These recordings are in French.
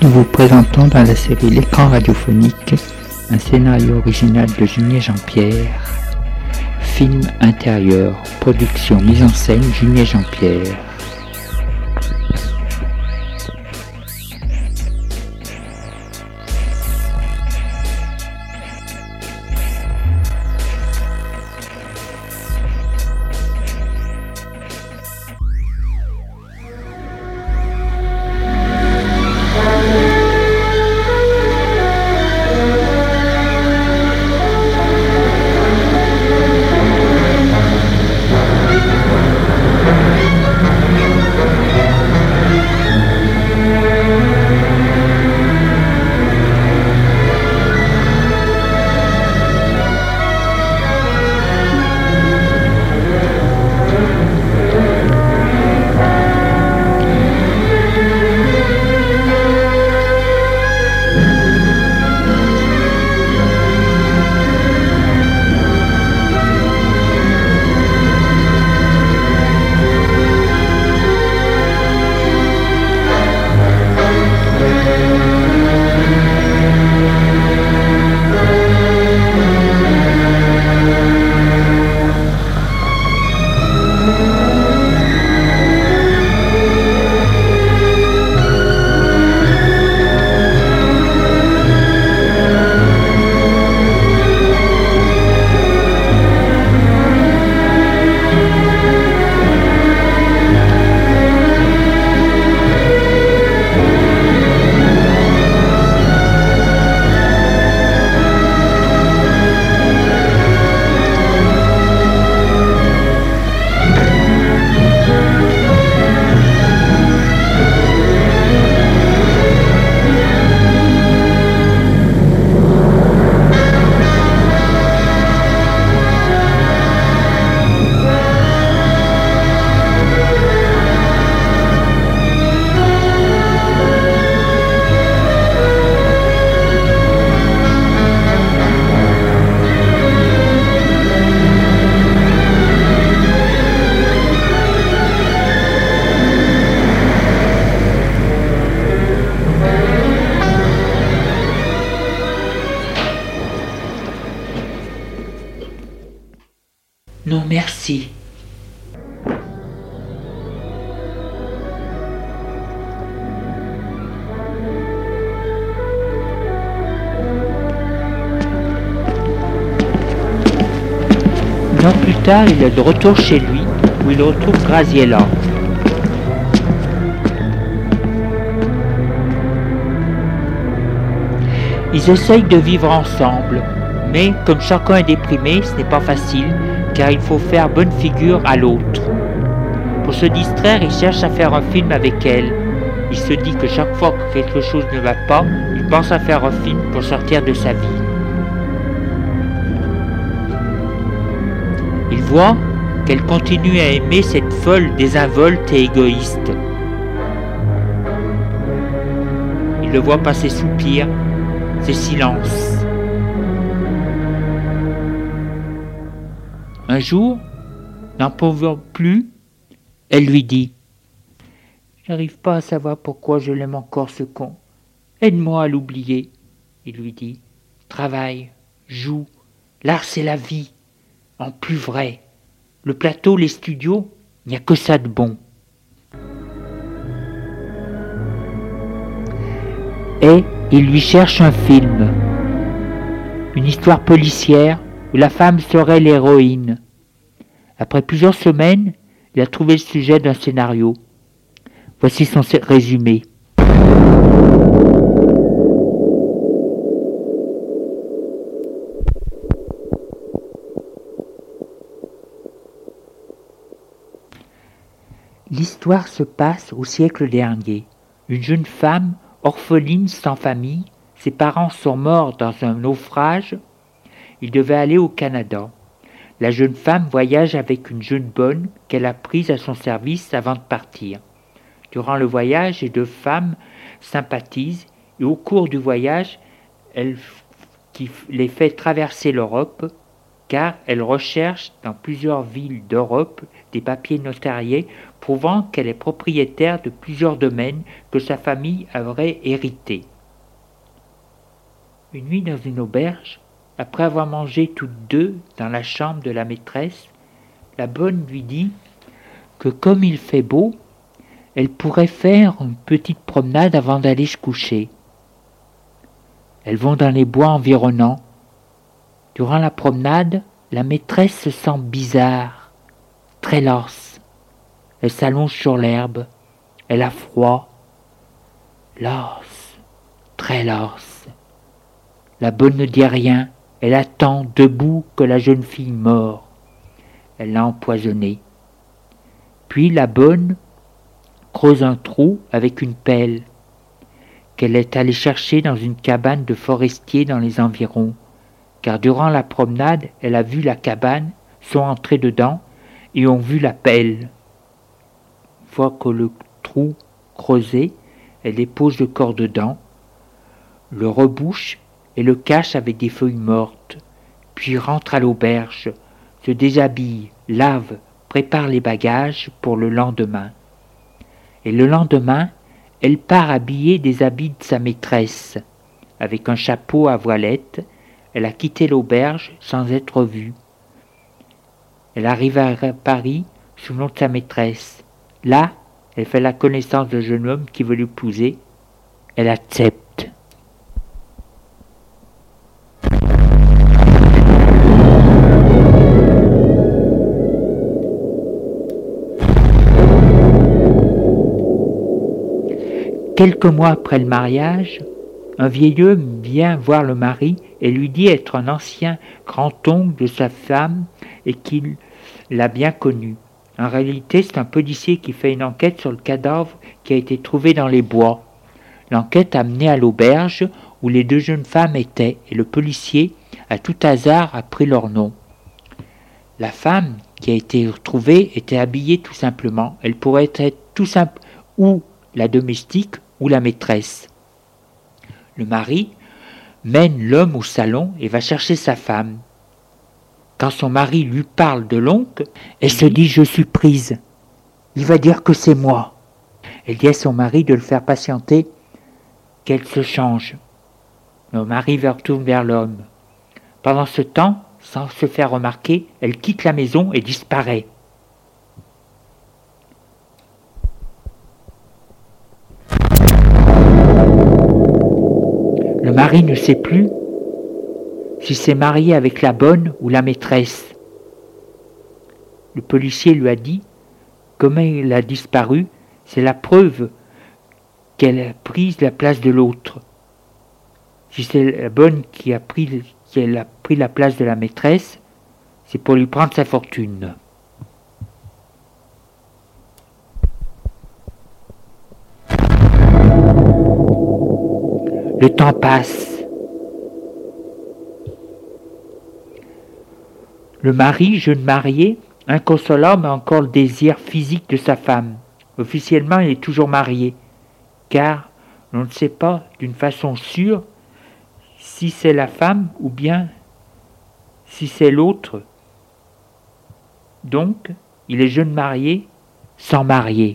Nous vous présentons dans la série L'écran radiophonique un scénario original de Junier Jean-Pierre, film intérieur, production, mise en scène Junier Jean-Pierre. Non, merci. Une heure plus tard, il est de retour chez lui, où il retrouve Graziella. Ils essayent de vivre ensemble, mais comme chacun est déprimé, ce n'est pas facile, car il faut faire bonne figure à l'autre. Pour se distraire, il cherche à faire un film avec elle. Il se dit que chaque fois que quelque chose ne va pas, il pense à faire un film pour sortir de sa vie. Il voit qu'elle continue à aimer cette folle désinvolte et égoïste. Il le voit passer soupir, ses silences. Un jour, n'en pouvant plus, elle lui dit « J'arrive pas à savoir pourquoi je l'aime encore ce con. Aide-moi à l'oublier. » Il lui dit « Travaille, joue, l'art c'est la vie, en plus vrai. Le plateau, les studios, il n'y a que ça de bon. » Et il lui cherche un film, une histoire policière où la femme serait l'héroïne. Après plusieurs semaines, il a trouvé le sujet d'un scénario. Voici son résumé. L'histoire se passe au siècle dernier. Une jeune femme, orpheline sans famille, ses parents sont morts dans un naufrage. Il devait aller au Canada. La jeune femme voyage avec une jeune bonne qu'elle a prise à son service avant de partir. Durant le voyage, les deux femmes sympathisent et au cours du voyage, elle les fait traverser l'Europe car elle recherche dans plusieurs villes d'Europe des papiers notariés prouvant qu'elle est propriétaire de plusieurs domaines que sa famille aurait hérités. Une nuit dans une auberge, après avoir mangé toutes deux dans la chambre de la maîtresse, la bonne lui dit que comme il fait beau, elle pourrait faire une petite promenade avant d'aller se coucher. Elles vont dans les bois environnants. Durant la promenade, la maîtresse se sent bizarre, très lasse. Elle s'allonge sur l'herbe. Elle a froid. Lasse, très lasse. La bonne ne dit rien. Elle attend debout que la jeune fille meure. Elle l'a empoisonnée. Puis la bonne creuse un trou avec une pelle qu'elle est allée chercher dans une cabane de forestier dans les environs, car durant la promenade, elle a vu la cabane, sont entrés dedans et ont vu la pelle. Une fois que le trou creusé, elle dépose le corps dedans, le rebouche et le cache avec des feuilles mortes, puis rentre à l'auberge, se déshabille, lave, prépare les bagages pour le lendemain. Et le lendemain, elle part habillée des habits de sa maîtresse. Avec un chapeau à voilette, elle a quitté l'auberge sans être vue. Elle arrive à Paris sous le nom de sa maîtresse. Là, elle fait la connaissance d'un jeune homme qui veut l'épouser. Elle accepte. Quelques mois après le mariage, un vieil homme vient voir le mari et lui dit être un ancien grand-oncle de sa femme et qu'il l'a bien connu. En réalité, c'est un policier qui fait une enquête sur le cadavre qui a été trouvé dans les bois. L'enquête a mené à l'auberge où les deux jeunes femmes étaient et le policier, à tout hasard, a pris leur nom. La femme qui a été retrouvée était habillée tout simplement. Elle pourrait être tout simple ou la domestique ou la maîtresse. Le mari mène l'homme au salon et va chercher sa femme. Quand son mari lui parle de l'oncle, elle se dit « je suis prise, il va dire que c'est moi ». Elle dit à son mari de le faire patienter, qu'elle se change. Le mari retourne vers l'homme. Pendant ce temps, sans se faire remarquer, elle quitte la maison et disparaît. Le mari ne sait plus s'il s'est marié avec la bonne ou la maîtresse. Le policier lui a dit, comme elle a disparu, c'est la preuve qu'elle a pris la place de l'autre. Si c'est la bonne qui a pris la place de la maîtresse, c'est pour lui prendre sa fortune. Le temps passe. Le mari, jeune marié, inconsolable, a encore le désir physique de sa femme. Officiellement, il est toujours marié, car on ne sait pas d'une façon sûre si c'est la femme ou bien si c'est l'autre. Donc, il est jeune marié sans marier.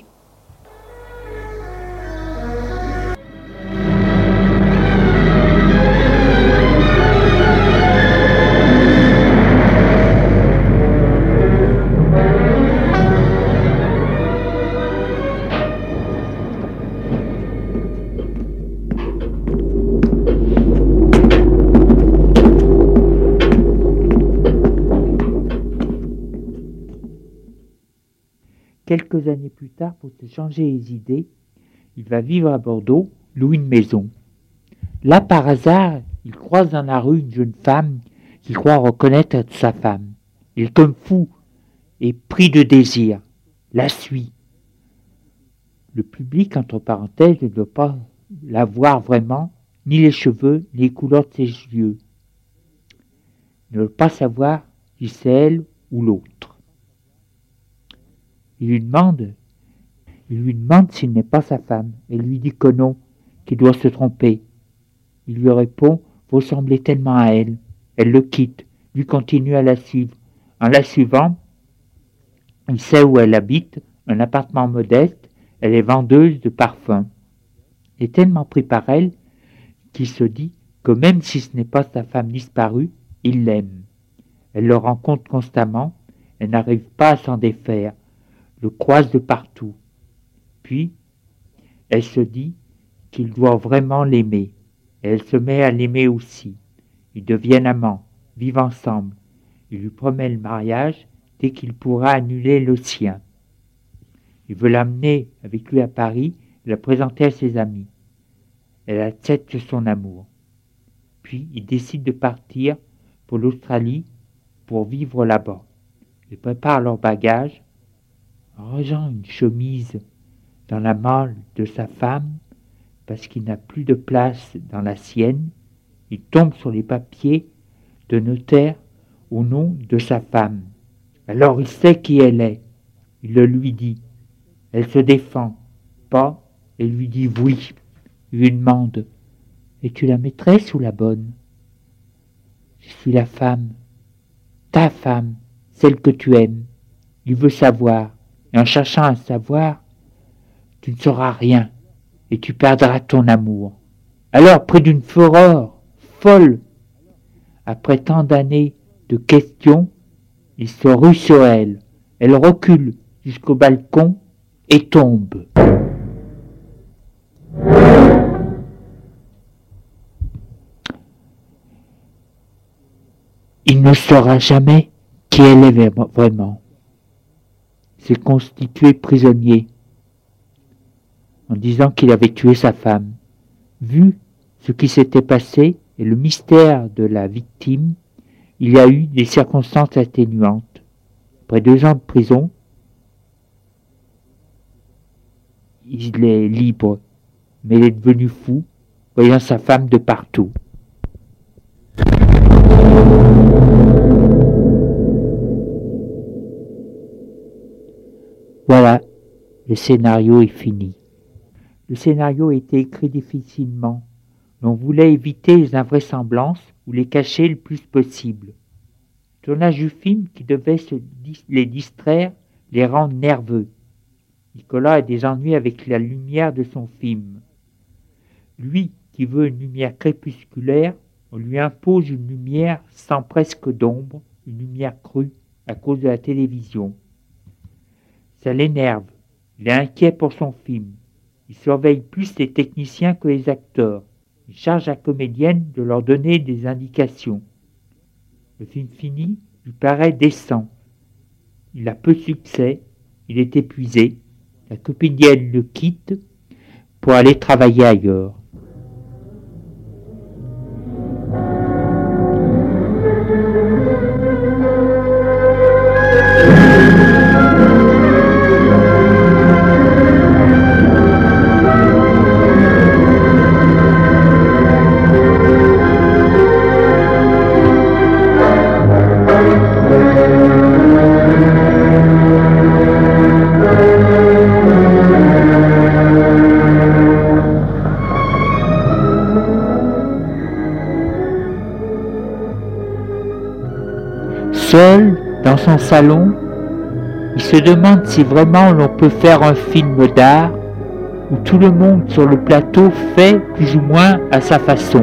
Quelques années plus tard, pour se changer les idées, il va vivre à Bordeaux, loue une maison. Là, par hasard, il croise dans la rue une jeune femme qu'il croit reconnaître être sa femme. Il est comme fou et pris de désir, la suit. Le public, entre parenthèses, ne doit pas la voir vraiment, ni les cheveux, ni les couleurs de ses yeux. Il ne veut pas savoir si c'est elle ou l'autre. Il lui demande s'il n'est pas sa femme. Elle lui dit que non, qu'il doit se tromper. Il lui répond « Vous ressemblez tellement à elle ». Elle le quitte, lui continue à la suivre. En la suivant, il sait où elle habite, un appartement modeste, elle est vendeuse de parfums. Il est tellement pris par elle qu'il se dit que même si ce n'est pas sa femme disparue, il l'aime. Elle le rencontre constamment, elle n'arrive pas à s'en défaire, le croise de partout. Puis, elle se dit qu'il doit vraiment l'aimer, et elle se met à l'aimer aussi. Ils deviennent amants, vivent ensemble. Il lui promet le mariage dès qu'il pourra annuler le sien. Il veut l'amener avec lui à Paris et la présenter à ses amis. Elle accepte son amour. Puis il décide de partir pour l'Australie pour vivre là-bas. Ils préparent leurs bagages, rangeant une chemise dans la malle de sa femme parce qu'il n'a plus de place dans la sienne. Il tombe sur les papiers de notaire au nom de sa femme. Alors il sait qui elle est. Il le lui dit. Elle se défend pas et lui dit oui. Il lui demande: es-tu la maîtresse ou la bonne? Je suis la femme, ta femme, celle que tu aimes. Il veut savoir, et en cherchant à savoir, tu ne sauras rien, et tu perdras ton amour. Alors, pris d'une fureur folle, après tant d'années de questions, il se rue sur elle. Elle recule jusqu'au balcon et tombe. Il ne saura jamais qui elle est vraiment. S'est constitué prisonnier en disant qu'il avait tué sa femme. Vu ce qui s'était passé et le mystère de la victime, il y a eu des circonstances atténuantes. Après 2 ans de prison, il est libre, mais il est devenu fou, voyant sa femme de partout. Voilà, le scénario est fini. Le scénario a été écrit difficilement. On voulait éviter les invraisemblances ou les cacher le plus possible. Le tournage du film, qui devait les distraire, les rend nerveux. Nicolas a des ennuis avec la lumière de son film. Lui, qui veut une lumière crépusculaire, on lui impose une lumière sans presque d'ombre, une lumière crue à cause de la télévision. Ça l'énerve. Il est inquiet pour son film. Il surveille plus les techniciens que les acteurs. Il charge la comédienne de leur donner des indications. Le film fini lui paraît décent. Il a peu de succès. Il est épuisé. La comédienne le quitte pour aller travailler ailleurs. Seul, dans son salon, il se demande si vraiment l'on peut faire un film d'art où tout le monde sur le plateau fait plus ou moins à sa façon.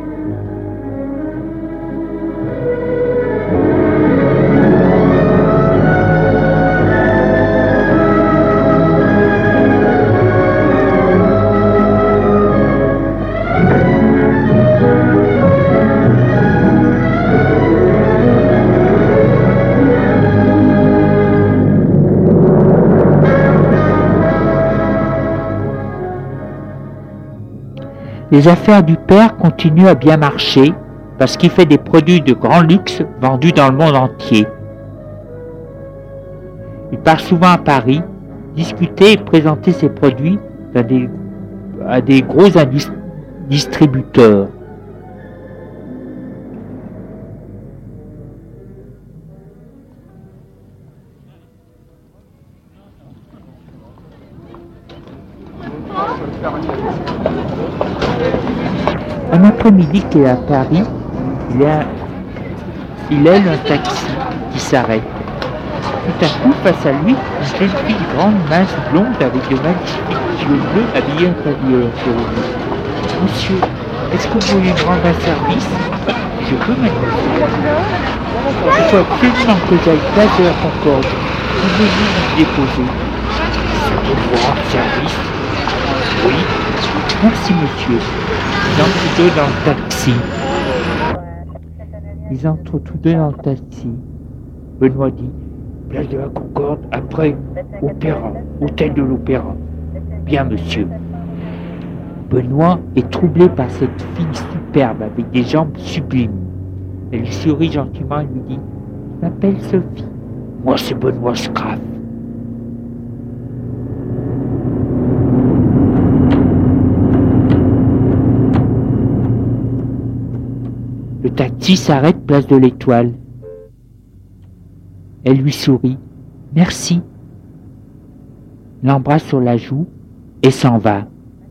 Les affaires du père continuent à bien marcher parce qu'il fait des produits de grand luxe vendus dans le monde entier. Il part souvent à Paris, discuter et présenter ses produits à des gros distributeurs. Un après-midi qu'il est à Paris, il est Il aile un taxi qui s'arrête. Tout à coup, face à lui, une jeune fille grande, mince, blonde, avec de magnifiques yeux bleus, habillée en pavillon sur lui. Monsieur, est-ce que vous pourriez me rendre un service? Je peux, mademoiselle. Il faut absolument que j'aille place de la Concorde. Pouvez-vous me déposer? Ça peut vous rendre service? Oui. Merci, monsieur. Ils entrent tous deux dans le taxi. Ils entrent tous deux dans le taxi. Benoît dit, place de la Concorde, après, Opéra, hôtel de l'Opéra. Bien, monsieur. Benoît est troublé par cette fille superbe avec des jambes sublimes. Elle lui sourit gentiment et lui dit, je m'appelle Sophie. Moi, c'est Benoît Scraff. Le taxi s'arrête place de l'Étoile. Elle lui sourit. Merci. L'embrasse sur la joue et s'en va.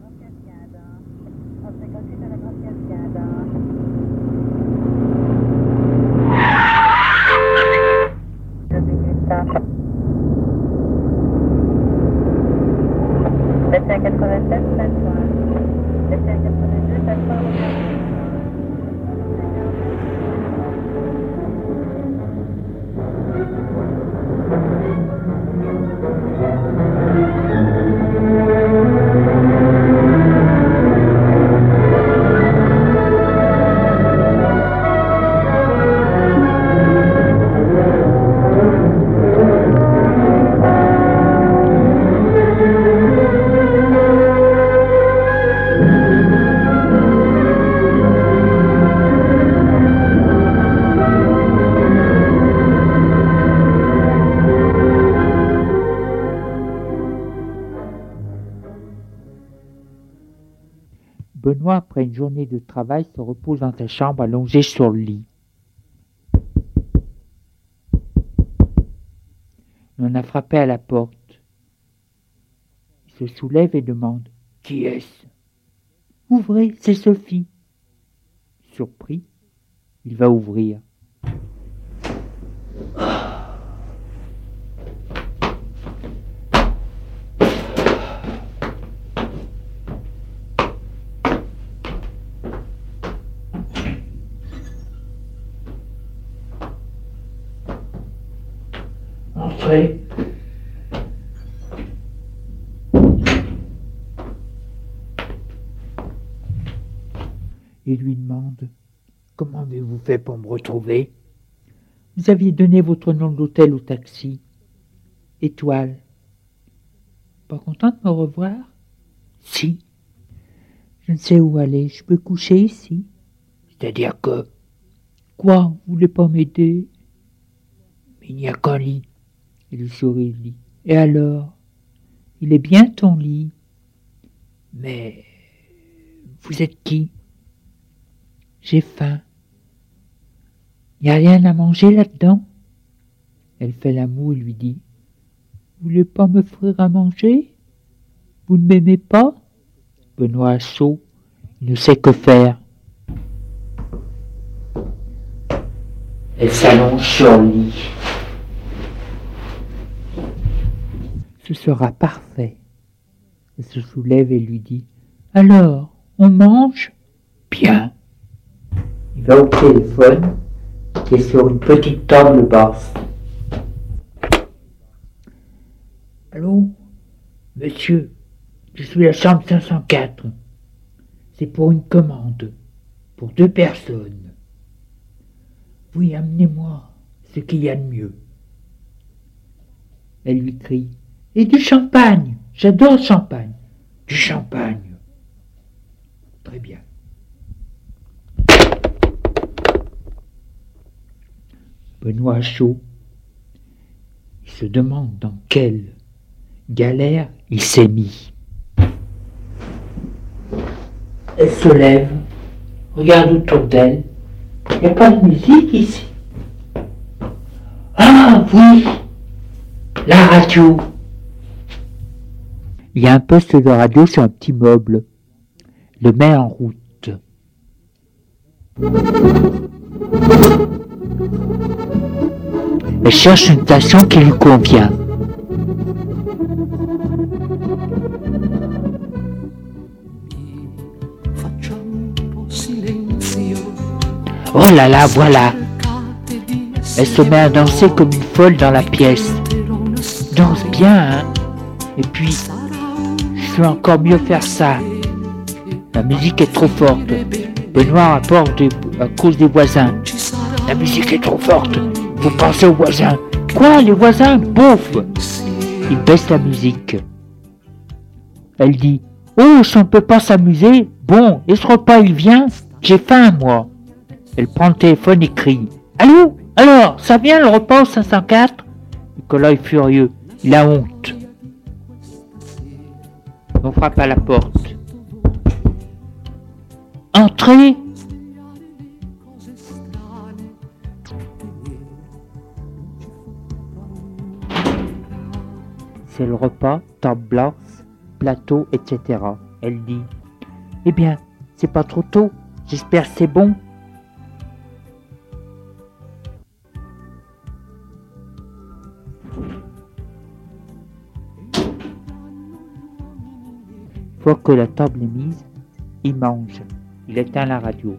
Benoît, après une journée de travail, se repose dans sa chambre allongé sur le lit. On a frappé à la porte. Il se soulève et demande « Qui est-ce » ?« Ouvrez, c'est Sophie. » Surpris, il va ouvrir. Entrez. Il lui demande « Comment avez-vous fait pour me retrouver ?»« Vous aviez donné votre nom d'hôtel au taxi. Étoile. Pas content de me revoir ? Si. Je ne sais où aller. Je peux coucher ici. C'est-à-dire que... Quoi, vous voulez pas m'aider ? Mais il n'y a qu'un lit. Il lui sourit, le lit. Et alors ? Il est bien ton lit. Mais... Vous êtes qui ? J'ai faim. Il n'y a rien à manger là-dedans ? Elle fait la moue et lui dit. Vous voulez pas m'offrir à manger ? Vous ne m'aimez pas ? Benoît a chaud. Il ne sait que faire. Elle s'allonge sur le lit. Ce sera parfait. Elle se soulève et lui dit. Alors, on mange ? Bien. Il va au téléphone, qui est sur une petite table basse. Allô ? Monsieur, je suis à la chambre 504. C'est pour une commande, pour 2 personnes. Oui, amenez-moi ce qu'il y a de mieux. Elle lui crie. Et du champagne, j'adore le champagne. Du champagne. Très bien. Benoît chaud. Il se demande dans quelle galère il s'est mis. Elle se lève, regarde autour d'elle. Il n'y a pas de musique ici. Ah oui, la radio. Il y a un poste de radio sur un petit meuble. Le met en route. Elle cherche une station qui lui convient. Oh là là, voilà. Elle se met à danser comme une folle dans la pièce. Danse bien, hein. Et puis, je peux encore mieux faire ça. La musique est trop forte. Benoît rapporte à cause des voisins. La musique est trop forte. Vous pensez aux voisins. Quoi, les voisins? Bouf! Il baisse la musique. Elle dit, oh, si on ne peut pas s'amuser, bon, et ce repas il vient? J'ai faim, moi. Elle prend le téléphone et crie, allô? Alors, ça vient le repas au 504? Nicolas est furieux. Il a honte. On frappe à la porte. Entrez! C'est le repas, table blanche, plateau, etc. Elle dit, eh bien, c'est pas trop tôt, j'espère que c'est bon. Une fois que la table est mise, il mange. Il éteint la radio.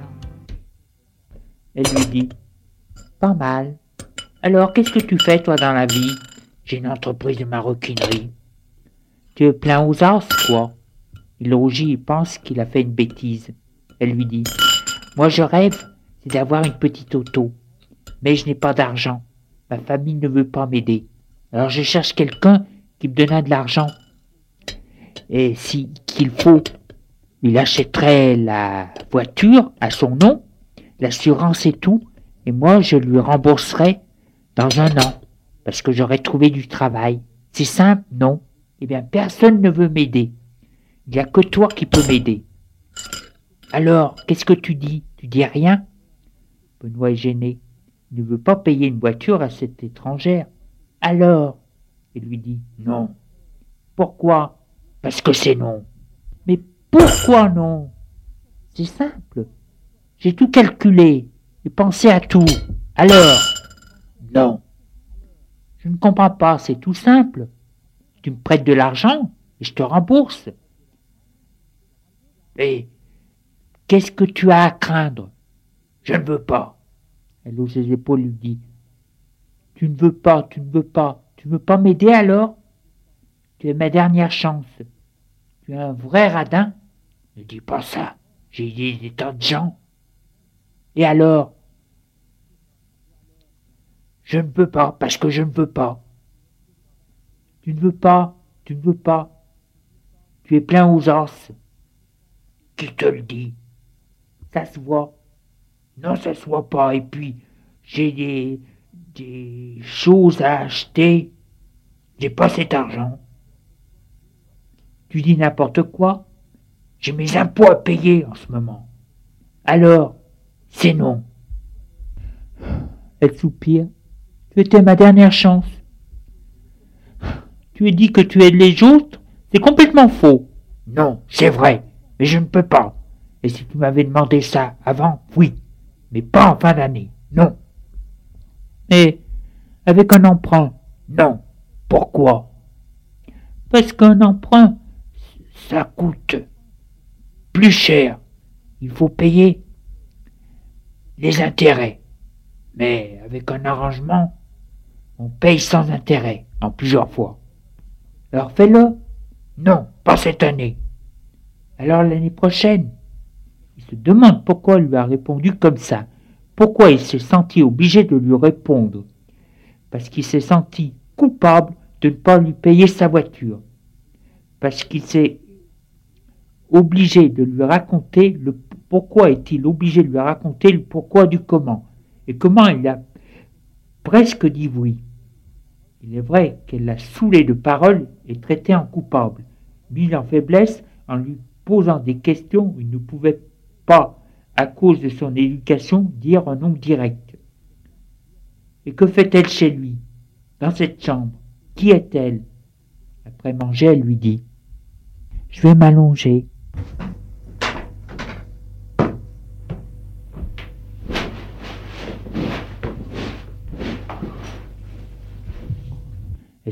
Elle lui dit, pas mal. Alors, qu'est-ce que tu fais, toi, dans la vie? J'ai une entreprise de maroquinerie. Tu es plein aux as, quoi? Il rougit et pense qu'il a fait une bêtise. Elle lui dit, moi, je rêve, c'est d'avoir une petite auto. Mais je n'ai pas d'argent. Ma famille ne veut pas m'aider. Alors, je cherche quelqu'un qui me donnera de l'argent. Et si qu'il faut, il achèterait la voiture à son nom, l'assurance et tout, et moi je lui rembourserai dans 1 an, parce que j'aurai trouvé du travail. C'est simple, non? Eh bien, personne ne veut m'aider. Il n'y a que toi qui peux m'aider. Alors, qu'est-ce que tu dis? Tu dis rien? Benoît est gêné. Il ne veut pas payer une voiture à cette étrangère. Alors, il lui dit, non. Pourquoi? Parce que c'est non. Mais pourquoi non? C'est simple. J'ai tout calculé. J'ai pensé à tout. Alors? Non. Je ne comprends pas, c'est tout simple. Tu me prêtes de l'argent et je te rembourse. Et qu'est-ce que tu as à craindre? Je ne veux pas. Elle hausse ses épaules et lui dit, tu ne veux pas, tu ne veux pas. Tu ne veux pas m'aider alors? Tu es ma dernière chance. Tu es un vrai radin? Ne dis pas ça. J'ai dit des tas de gens. Et alors? Je ne veux pas, parce que je ne veux pas. Tu ne veux pas, tu ne veux pas. Tu es plein aux os. Qui te le dit? Ça se voit. Non, ça se voit pas. Et puis, j'ai des choses à acheter. J'ai pas cet argent. Tu dis n'importe quoi. J'ai mes impôts à payer en ce moment. Alors, c'est non. Elle soupire. Tu étais ma dernière chance. Tu as dit que tu aides les autres? C'est complètement faux. Non, c'est vrai, mais je ne peux pas. Et si tu m'avais demandé ça avant, oui, mais pas en fin d'année, non. Et avec un emprunt, non. Pourquoi? Parce qu'un emprunt, ça coûte plus cher. Il faut payer les intérêts. Mais avec un arrangement, on paye sans intérêt, en plusieurs fois. Alors fais-le. Non, pas cette année. Alors l'année prochaine. Il se demande pourquoi elle lui a répondu comme ça. Pourquoi il s'est senti obligé de lui répondre. Parce qu'il s'est senti coupable de ne pas lui payer sa voiture. Parce qu'il s'est obligé de lui raconter le pourquoi est-il obligé de lui raconter le pourquoi du comment. Et comment il a presque dit oui. Il est vrai qu'elle l'a saoulé de paroles et traité en coupable, mis en faiblesse en lui posant des questions où il ne pouvait pas, à cause de son éducation, dire un nom direct. Et que fait-elle chez lui, dans cette chambre? Qui est-elle? Après manger, elle lui dit, je vais m'allonger.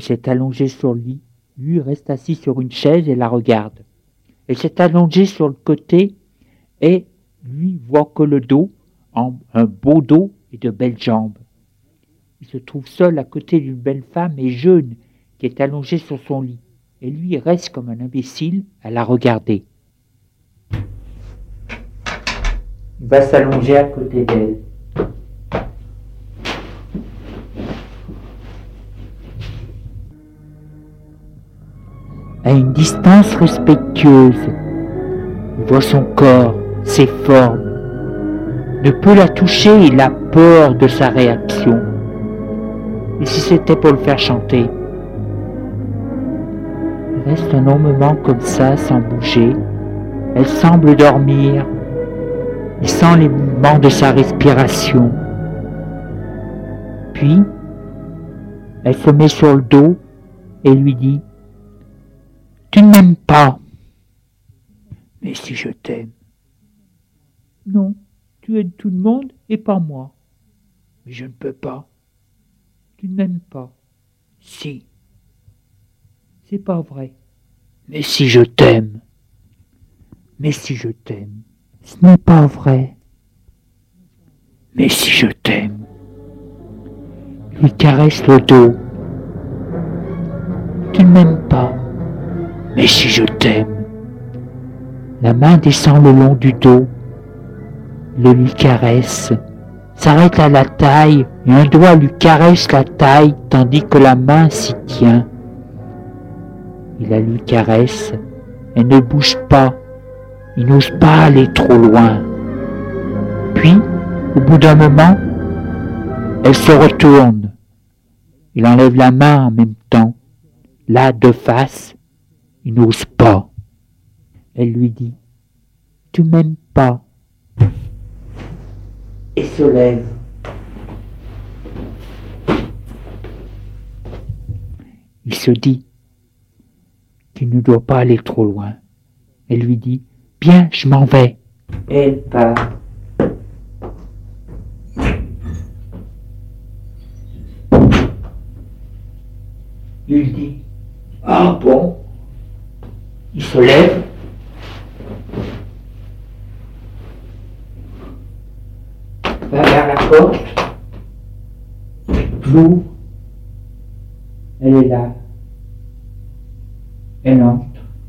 Elle s'est allongée sur le lit. Lui reste assis sur une chaise et la regarde. Elle s'est allongée sur le côté et lui voit que le dos, un beau dos et de belles jambes. Il se trouve seul à côté d'une belle femme et jeune qui est allongée sur son lit. Et lui reste comme un imbécile à la regarder. Il va s'allonger à côté d'elle. À une distance respectueuse, il voit son corps, ses formes, ne peut la toucher, il a peur de sa réaction. Et si c'était pour le faire chanter? Il reste un long moment comme ça, sans bouger. Elle semble dormir. Il sent les mouvements de sa respiration. Puis, elle se met sur le dos et lui dit « Tu ne m'aimes pas. » « Mais si je t'aime. »« Non, tu aides tout le monde et pas moi. »« Mais je ne peux pas. »« Tu ne m'aimes pas. »« Si. »« C'est pas vrai. »« Mais si je t'aime. »« Mais si je t'aime. »« Ce n'est pas vrai. »« Mais si je t'aime. » Il lui caresse le dos. « Tu ne m'aimes pas. »« Mais si je t'aime. » La main descend le long du dos, le lui caresse, s'arrête à la taille et un doigt lui caresse la taille tandis que la main s'y tient. Il la lui caresse, elle ne bouge pas, il n'ose pas aller trop loin. Puis, au bout d'un moment, elle se retourne. Il enlève la main en même temps. Là, de face, il n'ose pas. Elle lui dit « Tu m'aimes pas » et se lève. Il se dit qu'il ne doit pas aller trop loin. Elle lui dit « Bien, je m'en vais » et elle part. Il dit « Ah bon ?» Il se lève. Va vers la porte. L'ouvre. Elle est là. Elle entre.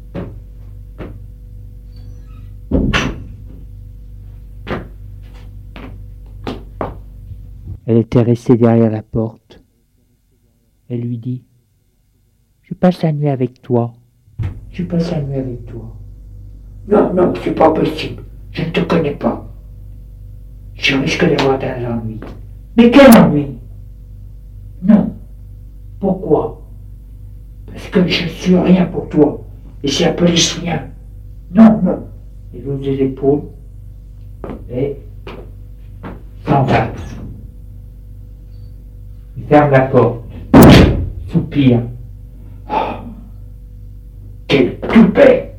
Elle était restée derrière la porte. Elle lui dit « Je passe la nuit avec toi. » « Je passe la nuit avec toi. »« Non, non, c'est pas possible. Je ne te connais pas. Je risque d'avoir des ennuis. »« Mais quel ennui? »« Non. Pourquoi? » ?»« Parce que je ne suis rien pour toi. Et c'est un peu les siens. »« Non, non. » Il ouvre les épaules et s'en va. Il ferme la porte. Soupire. Quel toupet!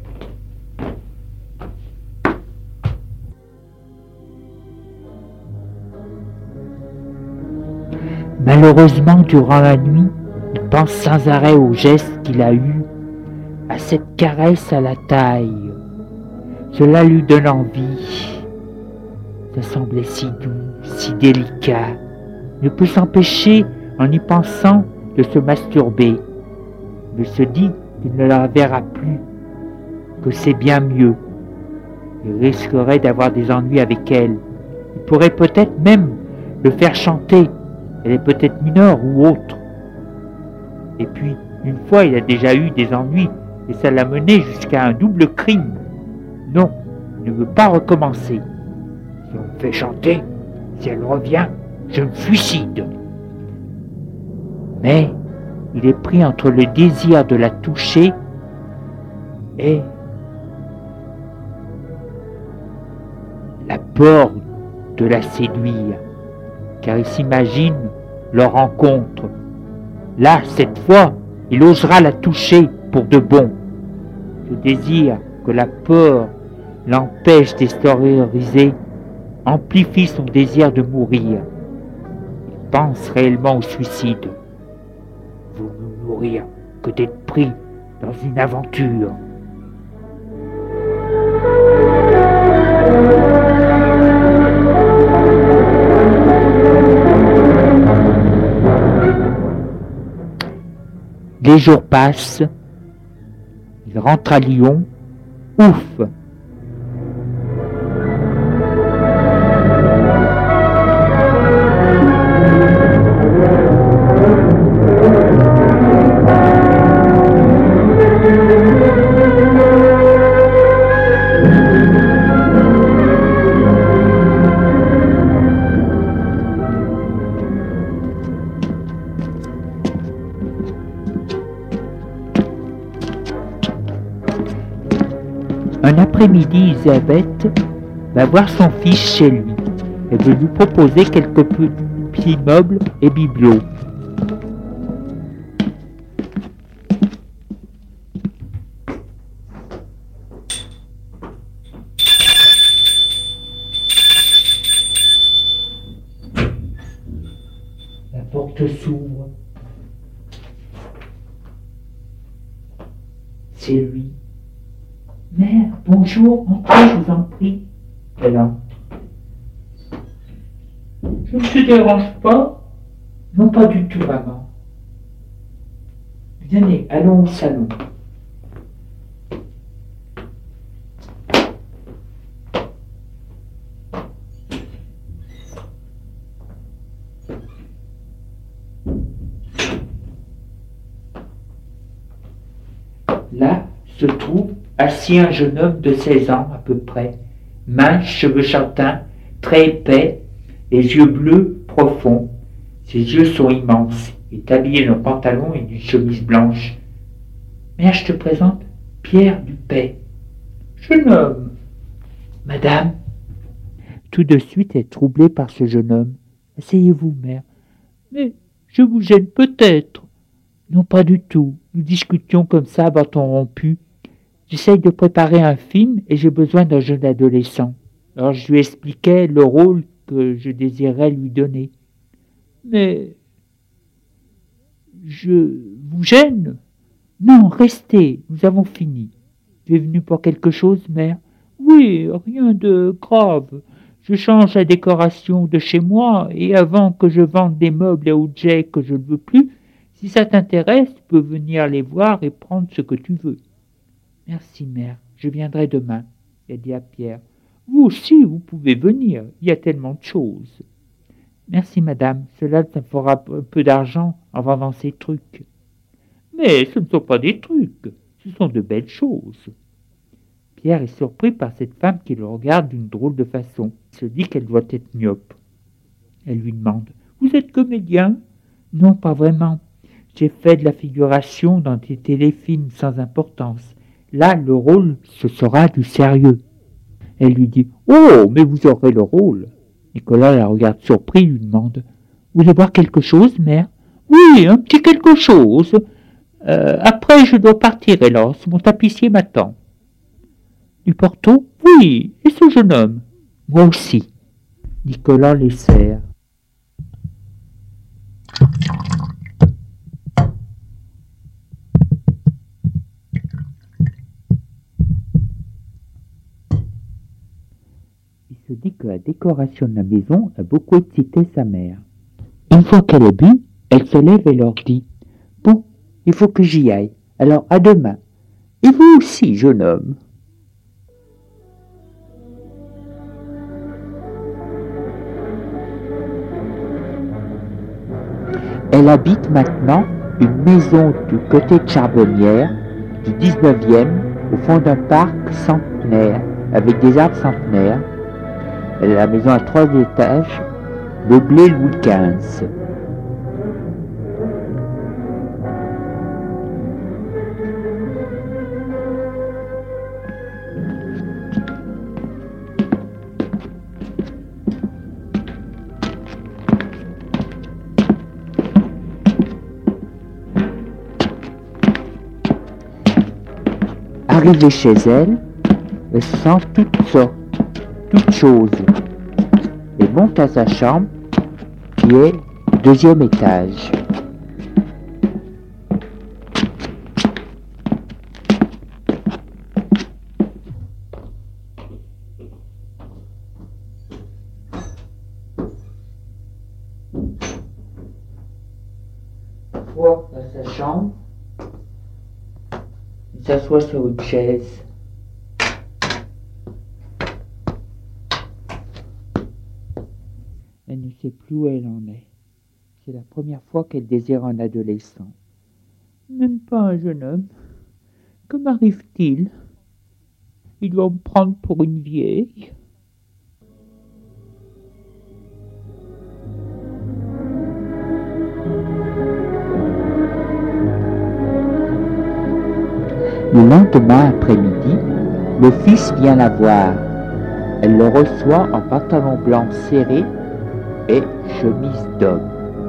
Malheureusement, durant la nuit, il pense sans arrêt au geste qu'il a eu, à cette caresse à la taille. Cela lui donne envie. Ça semblait si doux, si délicat. Il ne peut s'empêcher, en y pensant, de se masturber. Il se dit qu'il ne la verra plus, que c'est bien mieux. Il risquerait d'avoir des ennuis avec elle. Il pourrait peut-être même le faire chanter. Elle est peut-être mineure ou autre. Et puis, une fois, il a déjà eu des ennuis et ça l'a mené jusqu'à un double crime. Non, il ne veut pas recommencer. Si on me fait chanter, si elle revient, je me suicide. Mais il est pris entre le désir de la toucher et la peur de la séduire, car il s'imagine leur rencontre. Là, cette fois, il osera la toucher pour de bon. Ce désir que la peur l'empêche d'extérioriser amplifie son désir de mourir. Il pense réellement au suicide. Vous me mourir que d'être pris dans une aventure. Les jours passent, il rentre à Lyon, ouf! Un après-midi, Elisabeth va voir son fils chez lui. Elle veut lui proposer quelques petits meubles et bibelots. La porte s'ouvre. C'est lui. Mère, bonjour, entrez, je vous en prie. Elle entre. Je ne te dérange pas? Non, pas du tout, maman. Venez, allons au salon. Là se trouve assis un jeune homme de 16 ans à peu près, mince, cheveux châtains, très épais, les yeux bleus profonds. Ses yeux sont immenses. Il est habillé d'un pantalon et d'une chemise blanche. Mère, je te présente Pierre Dupay. Jeune homme. Madame. Tout de suite, elle est troublée par ce jeune homme. Asseyez-vous, mère. Mais je vous gêne peut-être. Non, pas du tout. Nous discutions comme ça à bâton rompu. J'essaye de préparer un film et j'ai besoin d'un jeune adolescent. Alors je lui expliquais le rôle que je désirais lui donner. Mais je vous gêne? Non, restez, nous avons fini. Tu es venu pour quelque chose, mère? Oui, rien de grave. Je change la décoration de chez moi et avant que je vende des meubles et objets que je ne veux plus, si ça t'intéresse, tu peux venir les voir et prendre ce que tu veux. Merci, mère, je viendrai demain, elle dit à Pierre. Vous aussi, vous pouvez venir, il y a tellement de choses. Merci, madame, cela me fera un peu d'argent en vendant ces trucs. Mais ce ne sont pas des trucs, ce sont de belles choses. Pierre est surpris par cette femme qui le regarde d'une drôle de façon. Il se dit qu'elle doit être myope. Elle lui demande « Vous êtes comédien ?»« Non, pas vraiment. J'ai fait de la figuration dans des téléfilms sans importance. Là, le rôle, ce sera du sérieux. » Elle lui dit « Oh, mais vous aurez le rôle. » Nicolas la regarde surpris, lui demande « Vous voulez boire quelque chose, mère ?»« Oui, un petit quelque chose. Après, je dois partir, hélas. Mon tapissier m'attend. » « Du Porto? Oui, et ce jeune homme? »« Moi aussi. » Nicolas les sert. Il se dit que la décoration de la maison a beaucoup excité sa mère. Une fois qu'elle a bu, elle se lève et leur dit « Bon, il faut que j'y aille, alors à demain. Et vous aussi, jeune homme. » Elle habite maintenant une maison du côté de Charbonnières, du 19e, au fond d'un parc centenaire, avec des arbres centenaires. La maison a 3 étages, meublée Louis XV. Arrivée chez elle, elle sent toutes choses, et monte à sa chambre, qui est au 2e étage. fois dans sa chambre. Il s'assoit sur une chaise. Elle ne sait plus où elle en est. C'est la première fois qu'elle désire un adolescent. Même pas un jeune homme. Que m'arrive-t-il? Il doit me prendre pour une vieille. Le lendemain après-midi, le fils vient la voir. Elle le reçoit en pantalon blanc serré et chemise d'homme.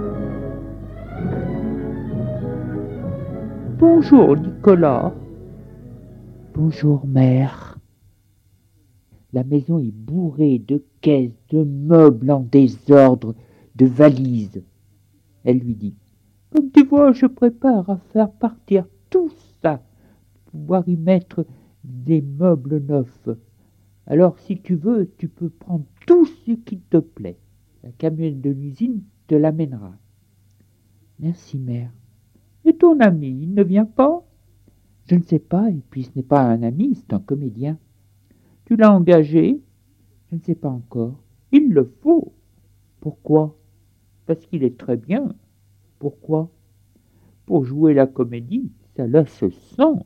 Bonjour Nicolas. Bonjour mère. La maison est bourrée de caisses, de meubles en désordre, de valises. Elle lui dit: comme tu vois, je prépare à faire partir tout ça, pour pouvoir y mettre des meubles neufs. Alors si tu veux, tu peux prendre tout ce qui te plaît. La camionnette de l'usine te l'amènera. Merci mère. Et ton ami, il ne vient pas? Je ne sais pas, et puis ce n'est pas un ami, c'est un comédien. Tu l'as engagé? Je ne sais pas encore. Il le faut. Pourquoi? Parce qu'il est très bien. Pourquoi? Pour jouer la comédie, cela se sent.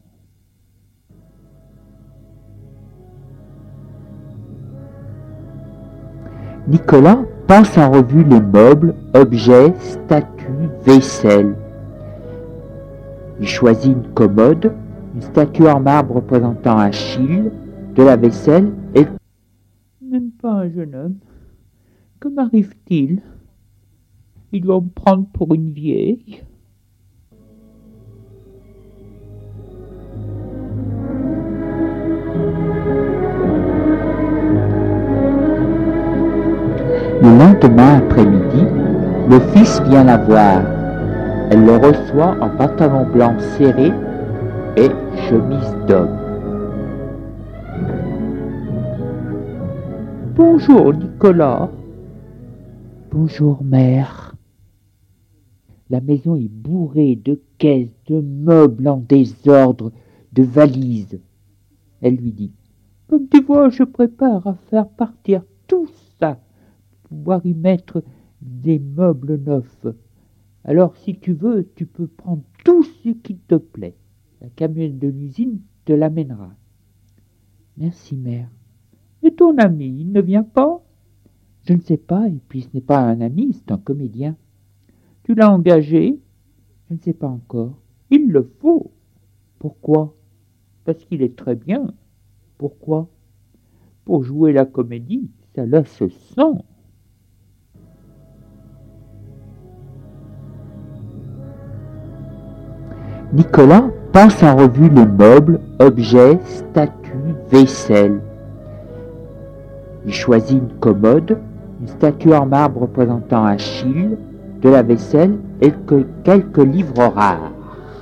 Nicolas passe en revue les meubles, objets, statues, vaisselle. Il choisit une commode, une statue en marbre représentant Achille, de la vaisselle et... Même pas un jeune homme. Que m'arrive-t-il? Il doit me prendre pour une vieille. Le lendemain après-midi, le fils vient la voir. Elle le reçoit en pantalon blanc serré et chemise d'homme. Bonjour Nicolas. Bonjour mère. La maison est bourrée de caisses, de meubles en désordre, de valises. Elle lui dit: comme tu vois, je prépare à faire partir tout ça, pour pouvoir y mettre des meubles neufs. Alors si tu veux, tu peux prendre tout ce qui te plaît. La camionnette de l'usine te l'amènera. Merci mère. Et ton ami, il ne vient pas? Je ne sais pas, et puis ce n'est pas un ami, c'est un comédien. Tu l'as engagé? Je ne sais pas encore. Il le faut. Pourquoi? Parce qu'il est très bien. Pourquoi? Pour jouer la comédie, cela se sent. Nicolas passe en revue les meubles, objets, statues, vaisselle. Il choisit une commode, une statue en marbre représentant Achille, de la vaisselle et quelques livres rares.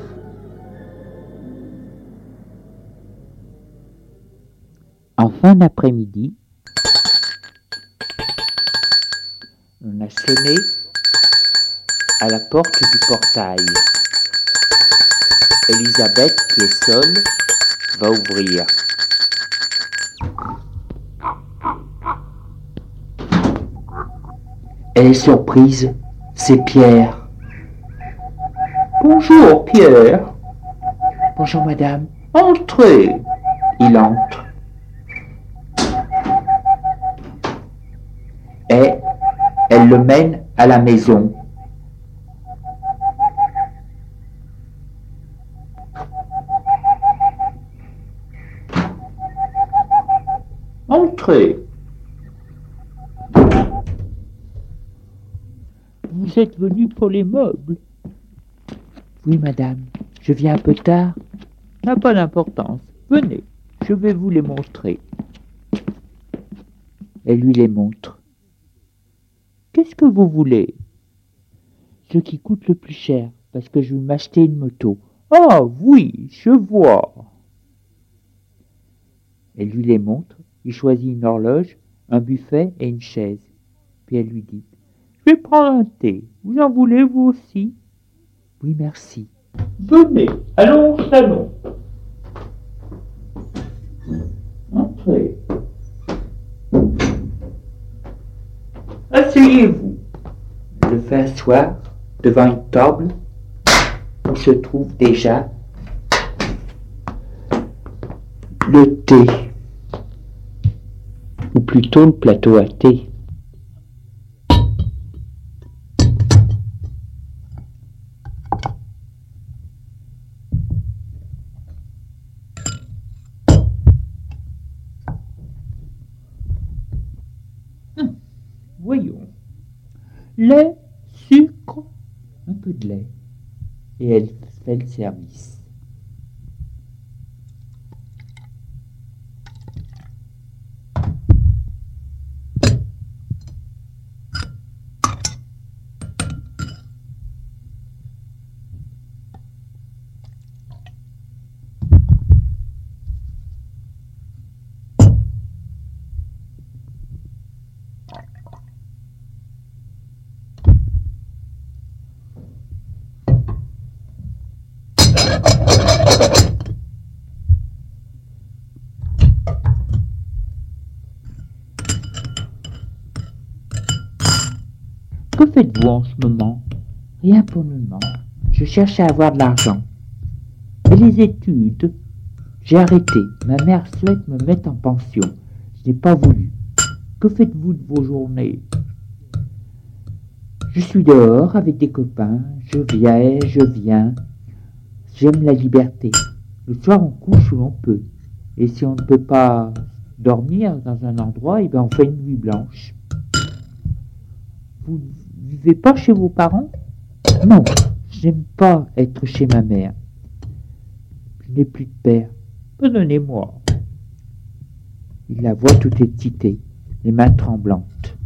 En fin d'après-midi, on a sonné à la porte du portail. Elisabeth, qui est seule, va ouvrir. Elle est surprise, c'est Pierre. Bonjour Pierre. Bonjour madame. Entrez. Il entre. Et elle le mène à la maison. Entrez. Vous êtes venu pour les meubles? Oui, madame. Je viens un peu tard. N'a pas d'importance. Venez, je vais vous les montrer. Elle lui les montre. Qu'est-ce que vous voulez? Ce qui coûte le plus cher, parce que je veux m'acheter une moto. Ah oui, je vois. Elle lui les montre. Il choisit une horloge, un buffet et une chaise. Puis elle lui dit: je vais prendre un thé. Vous en voulez, vous aussi? Oui, merci. Venez, allons au salon. Entrez. Asseyez-vous. Je le fais asseoir devant une table où se trouve déjà le thé, ou plutôt le plateau à thé. Voyons. Lait, sucre, un peu de lait. Et elle fait le service. Que faites-vous en ce moment? Rien pour le moment. Je cherche à avoir de l'argent. Et les études? J'ai arrêté. Ma mère souhaite me mettre en pension. Je n'ai pas voulu. Que faites-vous de vos journées? Je suis dehors avec des copains. Je viens. J'aime la liberté. Le soir, on couche où l'on peut. Et si on ne peut pas dormir dans un endroit, eh bien on fait une nuit blanche. Vous ne vivez pas chez vos parents? Non, je n'aime pas être chez ma mère. Je n'ai plus de père. Pardonnez-moi. Il la voit tout excitée, les mains tremblantes.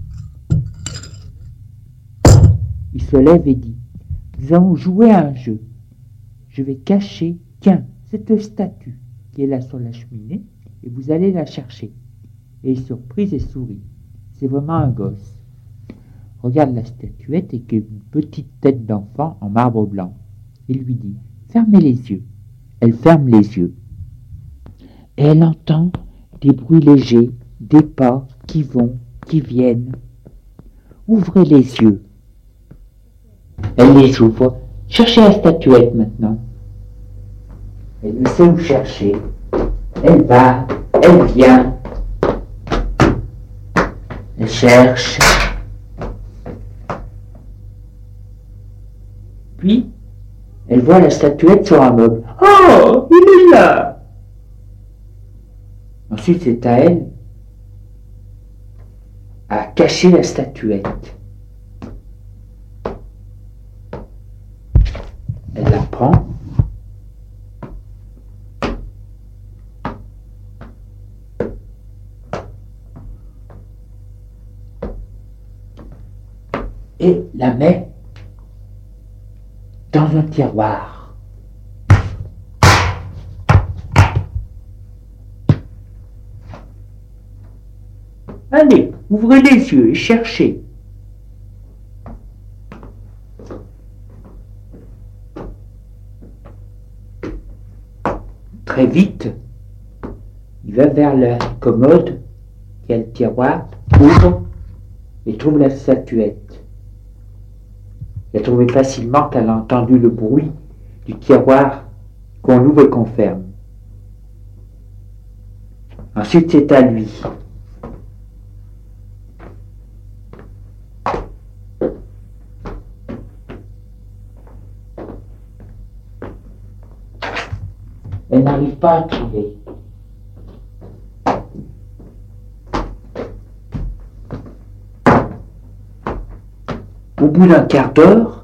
Il se lève et dit: nous allons jouer à un jeu. Je vais cacher, tiens, cette statue qui est là sur la cheminée, et vous allez la chercher. Et il est surprise et sourit. C'est vraiment un gosse. Regarde la statuette et une petite tête d'enfant en marbre blanc. Il lui dit: fermez les yeux. Elle ferme les yeux. Et elle entend des bruits légers, des pas qui vont, qui viennent. Ouvrez les yeux. Elle les ouvre. Cherchez la statuette maintenant. Elle ne sait où chercher. Elle va, elle vient. Elle cherche. Puis, elle voit la statuette sur un meuble. Oh, il est là! Ensuite, c'est à elle à cacher la statuette. Elle la prend. Et la met dans un tiroir. Allez, ouvrez les yeux et cherchez. Très vite, il va vers la commode qui a le tiroir, ouvre et trouve la statuette. Il a trouvé facilement qu'elle a entendu le bruit du tiroir qu'on ouvre et qu'on ferme. Ensuite, c'est à lui. Elle n'arrive pas à trouver. Au bout d'un quart d'heure,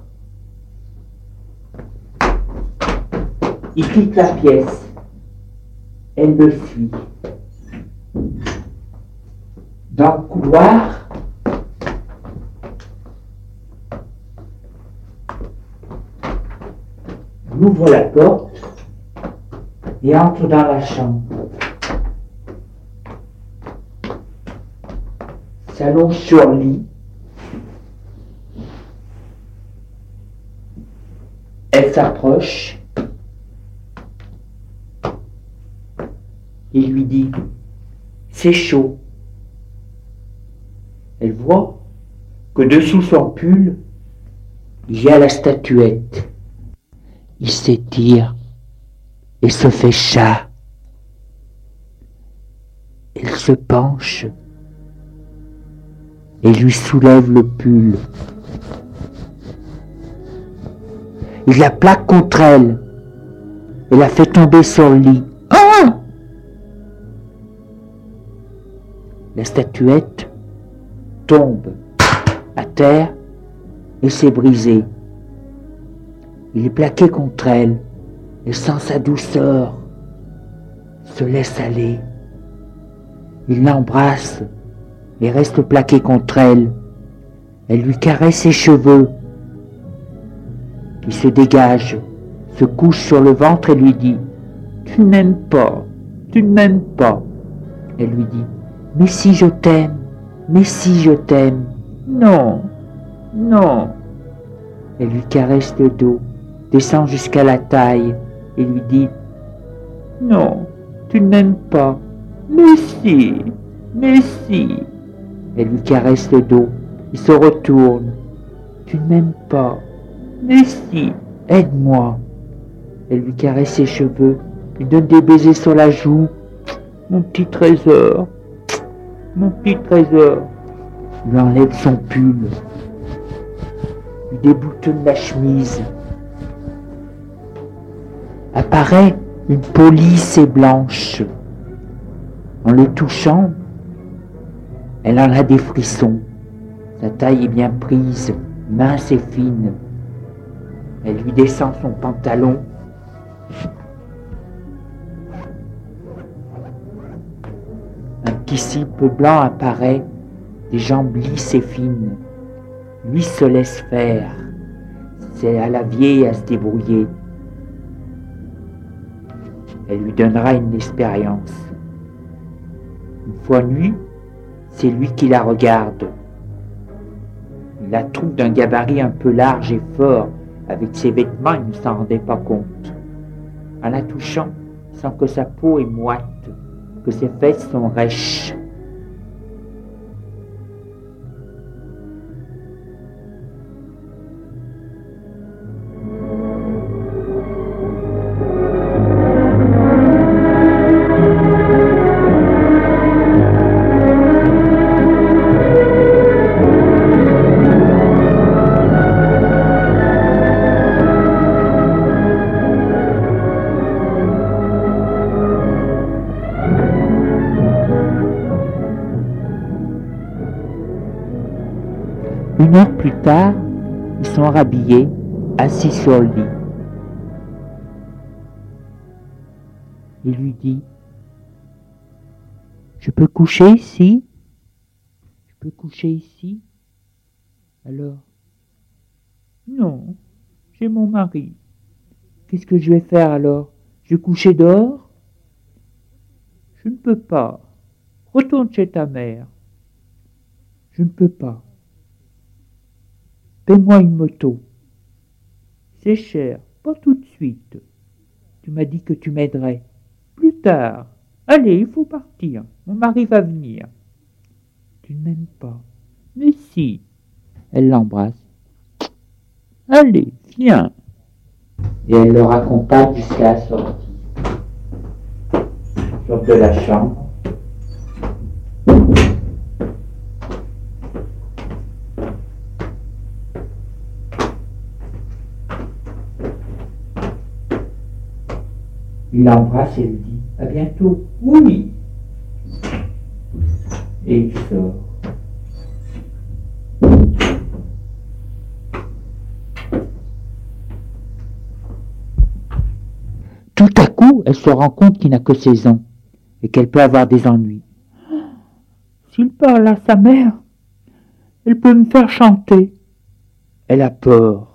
il quitte la pièce. Elle le suit. Dans le couloir, il ouvre la porte et entre dans la chambre. S'allonge sur le lit. Elle s'approche et lui dit « C'est chaud ». Elle voit que dessous son pull, il y a la statuette. Il s'étire et se fait chat. Elle se penche et lui soulève le pull. Il la plaque contre elle et la fait tomber sur le lit. Ah! La statuette tombe à terre et s'est brisée. Il est plaqué contre elle et sans sa douceur se laisse aller. Il l'embrasse et reste plaqué contre elle. Elle lui caresse ses cheveux. Il se dégage, se couche sur le ventre et lui dit « Tu ne m'aimes pas, tu ne m'aimes pas ». Elle lui dit « Mais si je t'aime, mais si je t'aime ». « Non, non ». Elle lui caresse le dos, descend jusqu'à la taille et lui dit « Non, tu ne m'aimes pas. Mais si, mais si ». Elle lui caresse le dos, il se retourne. « Tu ne m'aimes pas. Mais si, aide-moi ». Elle lui caresse ses cheveux, lui donne des baisers sur la joue. « Mon petit trésor, mon petit trésor ». Il lui enlève son pull, lui déboutonne la chemise. Apparaît une peau lisse et blanche. En le touchant, elle en a des frissons. Sa taille est bien prise, mince et fine. Elle lui descend son pantalon. Un petit slip blanc apparaît, des jambes lisses et fines. Lui se laisse faire. C'est à la vieille à se débrouiller. Elle lui donnera une expérience. Une fois nuit, c'est lui qui la regarde. Il la trouve d'un gabarit un peu large et fort. Avec ses vêtements, il ne s'en rendait pas compte. En la touchant, il sent que sa peau est moite, que ses fesses sont rêches. Une heure plus tard, ils sont rhabillés, assis sur le lit. Il lui dit « Je peux coucher ici ? Je peux coucher ici ?» Alors « Non, j'ai mon mari. Qu'est-ce que je vais faire alors ? Je vais coucher dehors ? Je ne peux pas. Retourne chez ta mère. Je ne peux pas. Paie-moi une moto. C'est cher, pas tout de suite. Tu m'as dit que tu m'aiderais. Plus tard. Allez, il faut partir. Mon mari va venir. Tu ne m'aimes pas. Mais si. Elle l'embrasse. Allez, viens. Et elle le raccompagne jusqu'à la sortie. Sort de la chambre. Il l'embrasse et lui dit « À bientôt ». « Oui ». Et il sort. Tout à coup, elle se rend compte qu'il n'a que 16 ans et qu'elle peut avoir des ennuis. S'il parle à sa mère, elle peut me faire chanter. Elle a peur.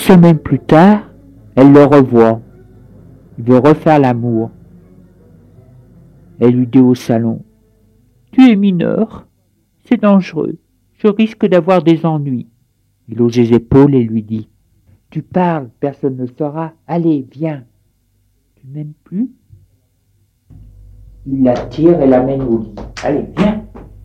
semaines plus tard, elle le revoit. Il veut refaire l'amour. Elle lui dit au salon: « Tu es mineur, c'est dangereux, je risque d'avoir des ennuis. » Il hausse les épaules et lui dit: « Tu parles, personne ne saura, allez, viens. » « Tu m'aimes plus ?» Il la tire et l'amène au lit. « Allez, viens. »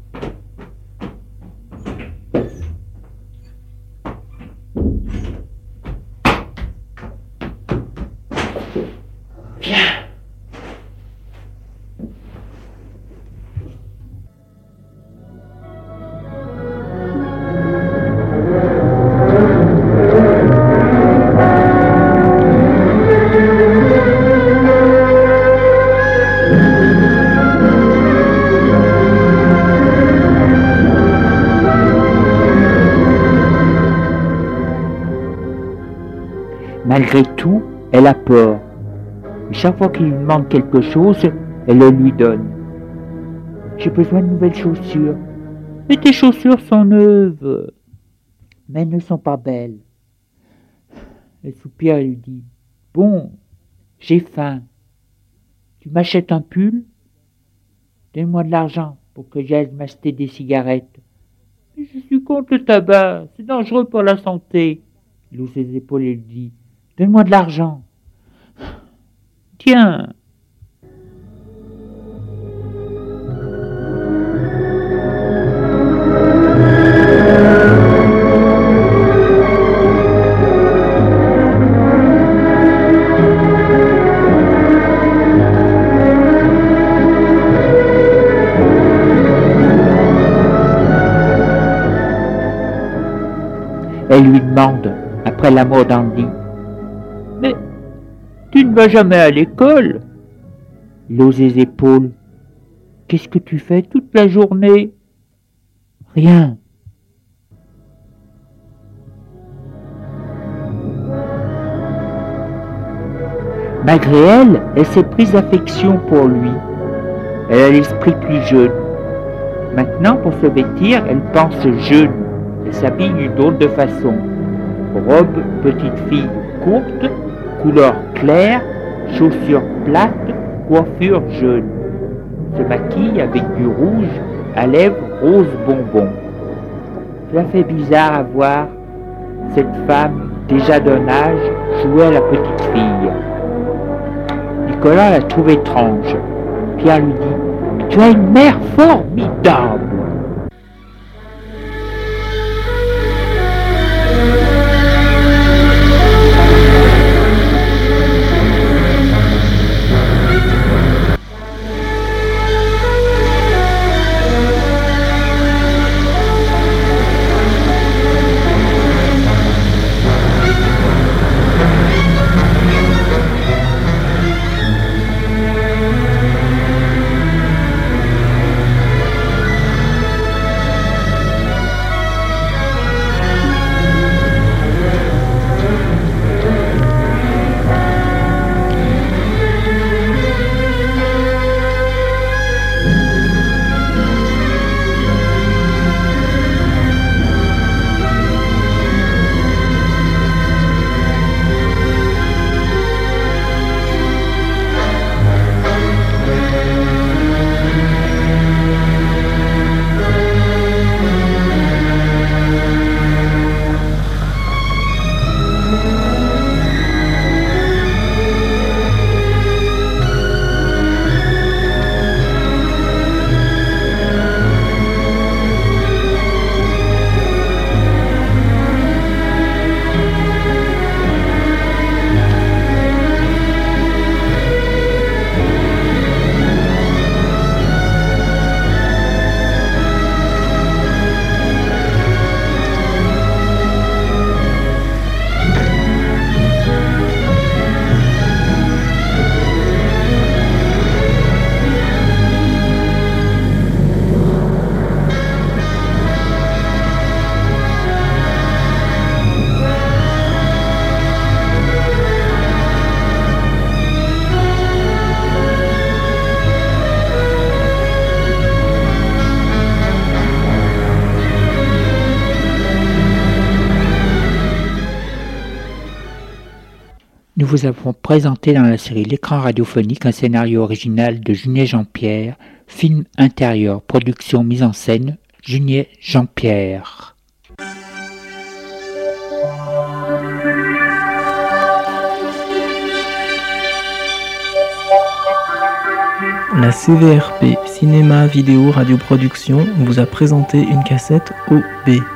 Malgré tout, elle a peur. Et chaque fois qu'il lui demande quelque chose, elle le lui donne. « J'ai besoin de nouvelles chaussures. »« Mais tes chaussures sont neuves. »« Mais elles ne sont pas belles. » Elle soupire et lui dit: « Bon, j'ai faim. Tu m'achètes un pull? Donne-moi de l'argent pour que j'aille m'acheter des cigarettes. »« Mais je suis contre le tabac, c'est dangereux pour la santé. » Il hausse ses épaules et lui dit: « Donne-moi de l'argent. »« Tiens. » Elle lui demande, après la mort d'Andy: « Mais tu ne vas jamais à l'école? » Il hausse les épaules. « Qu'est-ce que tu fais toute la journée? »« Rien. » Malgré elle, elle s'est prise d'affection pour lui. Elle a l'esprit plus jeune. Maintenant, pour se vêtir, elle pense jeune. Elle s'habille d'une drôle de façon. Robe petite fille courte, couleur claire, chaussures plates, coiffure jeune. Se maquille avec du rouge à lèvres rose bonbon. Cela fait bizarre à voir cette femme, déjà d'un âge, jouer à la petite fille. Nicolas la trouve étrange. Pierre lui dit: « Tu as une mère formidable. » vous avons présenté dans la série L'écran radiophonique un scénario original de Junier Jean-Pierre, film intérieur, production mise en scène, Junier Jean-Pierre. La CVRP Cinéma Vidéo Radio Production vous a présenté une cassette OB.